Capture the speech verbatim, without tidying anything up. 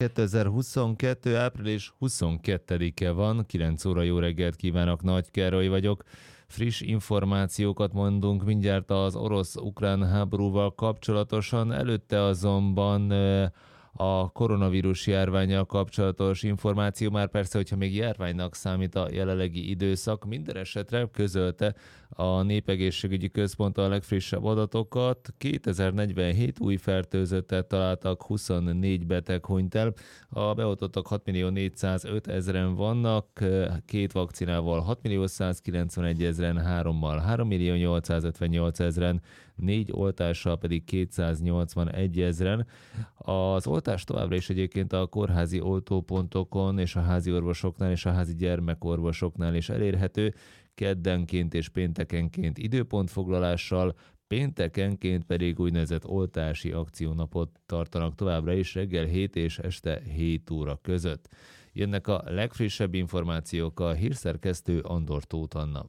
kétezer-huszonkettő. április huszonkettedike van, kilenc óra, jó reggelt kívánok, Nagy Károly vagyok. Friss információkat mondunk mindjárt az orosz-ukrán háborúval kapcsolatosan, előtte azonban a koronavírus járvánnyal kapcsolatos információ, már persze, hogyha még járványnak számít a jelenlegi időszak, minden esetre közölte a Népegészségügyi Központ a legfrissebb adatokat. kétezer-negyvenhét új fertőzöttet találtak, huszonnégy beteg hunyt el. A beoltottak hat millió négyszázötezren vannak, két vakcinával hat millió százkilencvenegyezren, hárommal három millió nyolcszázötvennyolcezren, négy oltással pedig kétszáznyolcvanegyezren. Az oltás továbbra is egyébként a kórházi oltópontokon és a házi orvosoknál és a házi gyermekorvosoknál is elérhető, keddenként és péntekenként időpontfoglalással, péntekenként pedig úgynevezett oltási akciónapot tartanak továbbra is reggel hét és este hét óra között. Jönnek a legfrissebb információk, a hírszerkesztő Andor Tóth Anna.